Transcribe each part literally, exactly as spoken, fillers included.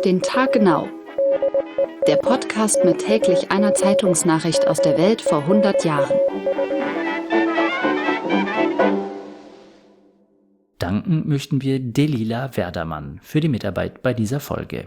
den Tag genau. Der Podcast mit täglich einer Zeitungsnachricht aus der Welt vor hundert Jahren. Danken möchten wir Delila Werdermann für die Mitarbeit bei dieser Folge.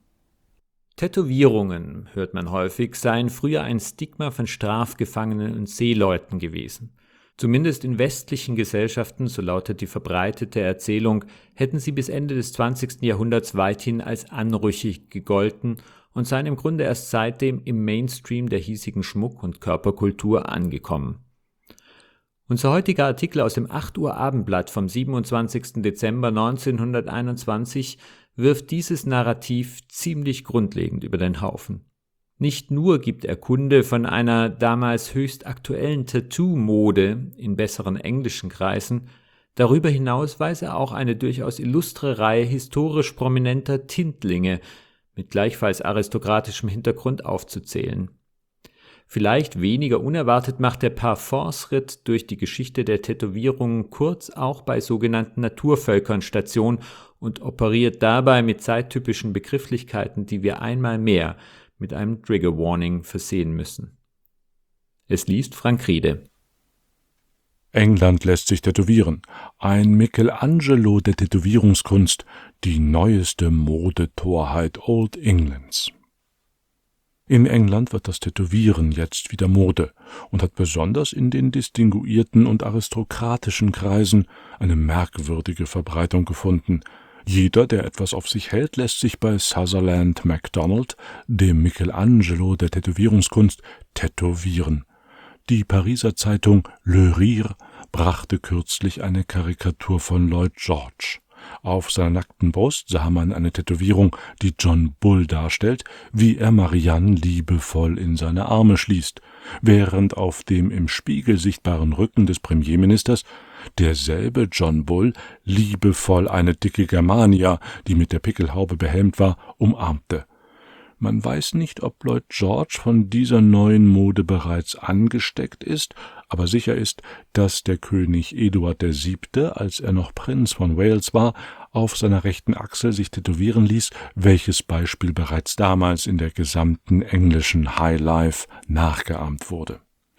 Tätowierungen, hört man häufig, seien früher ein Stigma von Strafgefangenen und Seeleuten gewesen. Zumindest in westlichen Gesellschaften, so lautet die verbreitete Erzählung, hätten sie bis Ende des zwanzigsten Jahrhunderts weithin als anrüchig gegolten und seien im Grunde erst seitdem im Mainstream der hiesigen Schmuck- und Körperkultur angekommen. Unser heutiger Artikel aus dem acht Uhr Abendblatt vom siebenundzwanzigsten Dezember neunzehnhunderteinundzwanzig wirft dieses Narrativ ziemlich grundlegend über den Haufen. Nicht nur gibt er Kunde von einer damals höchst aktuellen Tattoo-Mode in besseren englischen Kreisen, darüber hinaus weiß er auch eine durchaus illustre Reihe historisch prominenter Tintlinge mit gleichfalls aristokratischem Hintergrund aufzuzählen. Vielleicht weniger unerwartet macht der Parforce-Ritt durch die Geschichte der Tätowierungen kurz auch bei sogenannten Naturvölkern Station und operiert dabei mit zeittypischen Begrifflichkeiten, die wir einmal mehr mit einem Trigger Warning versehen müssen. Es liest Frank Riede. England lässt sich tätowieren. Ein Michelangelo der Tätowierungskunst, die neueste Modetorheit Old Englands. In England wird das Tätowieren jetzt wieder Mode und hat besonders in den distinguierten und aristokratischen Kreisen eine merkwürdige Verbreitung gefunden. Jeder, der etwas auf sich hält, lässt sich bei Sutherland MacDonald, dem Michelangelo der Tätowierungskunst, tätowieren. Die Pariser Zeitung Le Rire brachte kürzlich eine Karikatur von Lloyd George. Auf seiner nackten Brust sah man eine Tätowierung, die John Bull darstellt, wie er Marianne liebevoll in seine Arme schließt, während auf dem im Spiegel sichtbaren Rücken des Premierministers derselbe John Bull liebevoll eine dicke Germania, die mit der Pickelhaube behelmt war, umarmte. Man weiß nicht, ob Lloyd George von dieser neuen Mode bereits angesteckt ist, aber sicher ist, dass der König Eduard der Siebte, als er noch Prinz von Wales war, auf seiner rechten Achsel sich tätowieren ließ, welches Beispiel bereits damals in der gesamten englischen High Life nachgeahmt wurde.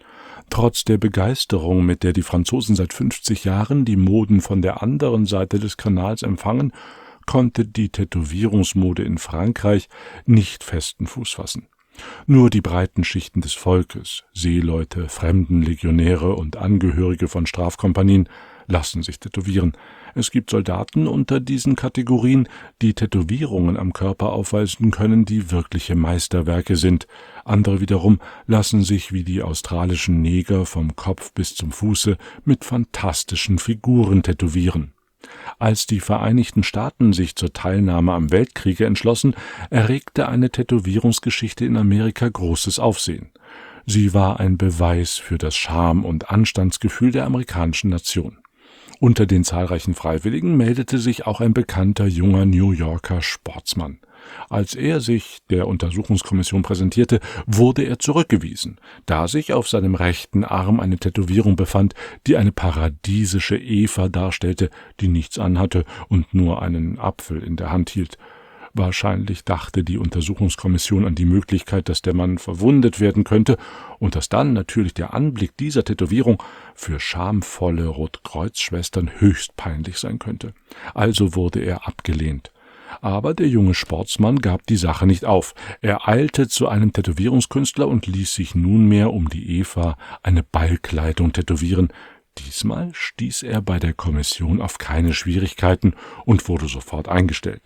Trotz der Begeisterung, mit der die Franzosen seit fünfzig Jahren die Moden von der anderen Seite des Kanals empfangen, konnte die Tätowierungsmode in Frankreich nicht festen Fuß fassen. Nur die breiten Schichten des Volkes, Seeleute, Fremdenlegionäre und Angehörige von Strafkompanien lassen sich tätowieren. Es gibt Soldaten unter diesen Kategorien, die Tätowierungen am Körper aufweisen können, die wirkliche Meisterwerke sind. Andere wiederum lassen sich wie die australischen Neger vom Kopf bis zum Fuße mit fantastischen Figuren tätowieren. Als die Vereinigten Staaten sich zur Teilnahme am Weltkriege entschlossen, erregte eine Tätowierungsgeschichte in Amerika großes Aufsehen. Sie war ein Beweis für das Scham- und Anstandsgefühl der amerikanischen Nation. Unter den zahlreichen Freiwilligen meldete sich auch ein bekannter junger New Yorker Sportsmann. Als er sich der Untersuchungskommission präsentierte, wurde er zurückgewiesen, da sich auf seinem rechten Arm eine Tätowierung befand, die eine paradiesische Eva darstellte, die nichts anhatte und nur einen Apfel in der Hand hielt. Wahrscheinlich dachte die Untersuchungskommission an die Möglichkeit, dass der Mann verwundet werden könnte und dass dann natürlich der Anblick dieser Tätowierung für schamvolle Rotkreuzschwestern höchst peinlich sein könnte. Also wurde er abgelehnt. Aber der junge Sportsmann gab die Sache nicht auf. Er eilte zu einem Tätowierungskünstler und ließ sich nunmehr um die Eva eine Ballkleidung tätowieren. Diesmal stieß er bei der Kommission auf keine Schwierigkeiten und wurde sofort eingestellt.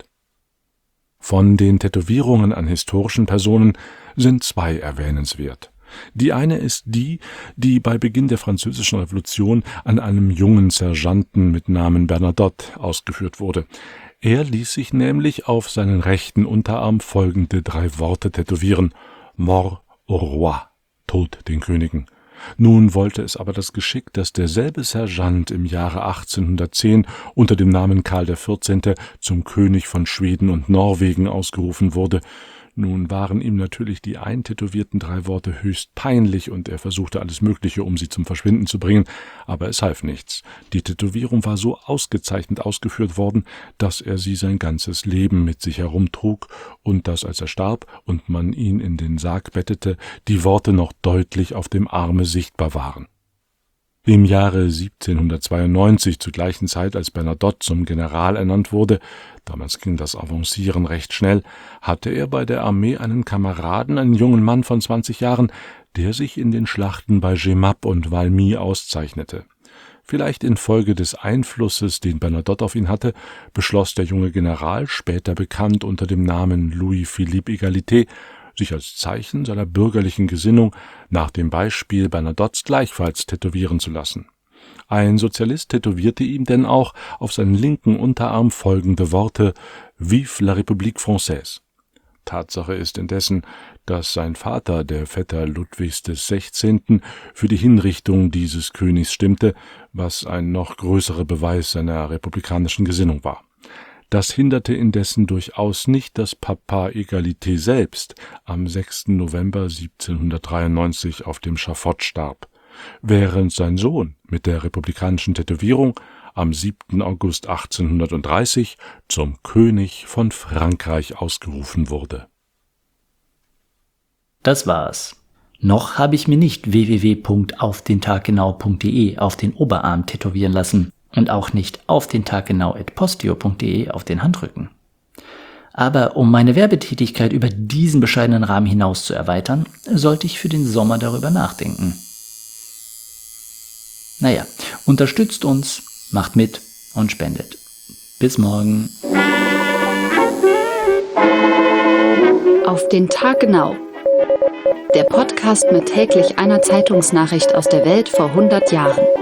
Von den Tätowierungen an historischen Personen sind zwei erwähnenswert. Die eine ist die, die bei Beginn der Französischen Revolution an einem jungen Sergeanten mit Namen Bernadotte ausgeführt wurde. Er ließ sich nämlich auf seinen rechten Unterarm folgende drei Worte tätowieren: Mort au roi, Tod den Königen. Nun wollte es aber das Geschick, dass derselbe Sergeant im Jahre achtzehnhundertzehn unter dem Namen Karl der Vierzehnte zum König von Schweden und Norwegen ausgerufen wurde. Nun waren ihm natürlich die eintätowierten drei Worte höchst peinlich und er versuchte alles Mögliche, um sie zum Verschwinden zu bringen, aber es half nichts. Die Tätowierung war so ausgezeichnet ausgeführt worden, dass er sie sein ganzes Leben mit sich herumtrug und dass, als er starb und man ihn in den Sarg bettete, die Worte noch deutlich auf dem Arme sichtbar waren. Im Jahre siebzehnhundertzweiundneunzig, zur gleichen Zeit, als Bernadotte zum General ernannt wurde, damals ging das Avancieren recht schnell, hatte er bei der Armee einen Kameraden, einen jungen Mann von zwanzig Jahren, der sich in den Schlachten bei Jemappes und Valmy auszeichnete. Vielleicht infolge des Einflusses, den Bernadotte auf ihn hatte, beschloss der junge General, später bekannt unter dem Namen Louis-Philippe Égalité, sich als Zeichen seiner bürgerlichen Gesinnung nach dem Beispiel Bernadottes gleichfalls tätowieren zu lassen. Ein Sozialist tätowierte ihm denn auch auf seinen linken Unterarm folgende Worte: »Vive la République française«. Tatsache ist indessen, dass sein Vater, der Vetter Ludwigs des Sechzehnten, für die Hinrichtung dieses Königs stimmte, was ein noch größerer Beweis seiner republikanischen Gesinnung war. Das hinderte indessen durchaus nicht, dass Papa Égalité selbst am sechsten November siebzehnhundertdreiundneunzig auf dem Schafott starb, während sein Sohn mit der republikanischen Tätowierung am siebten August achtzehnhundertdreißig zum König von Frankreich ausgerufen wurde. Das war's. Noch habe ich mir nicht w w w punkt auf den tag genau punkt d e auf den Oberarm tätowieren lassen. Und auch nicht auf den Tag genau at posteo punkt d e auf den Handrücken. Aber um meine Werbetätigkeit über diesen bescheidenen Rahmen hinaus zu erweitern, sollte ich für den Sommer darüber nachdenken. Naja, unterstützt uns, macht mit und spendet. Bis morgen. Auf den Tag genau. Der Podcast mit täglich einer Zeitungsnachricht aus der Welt vor hundert Jahren.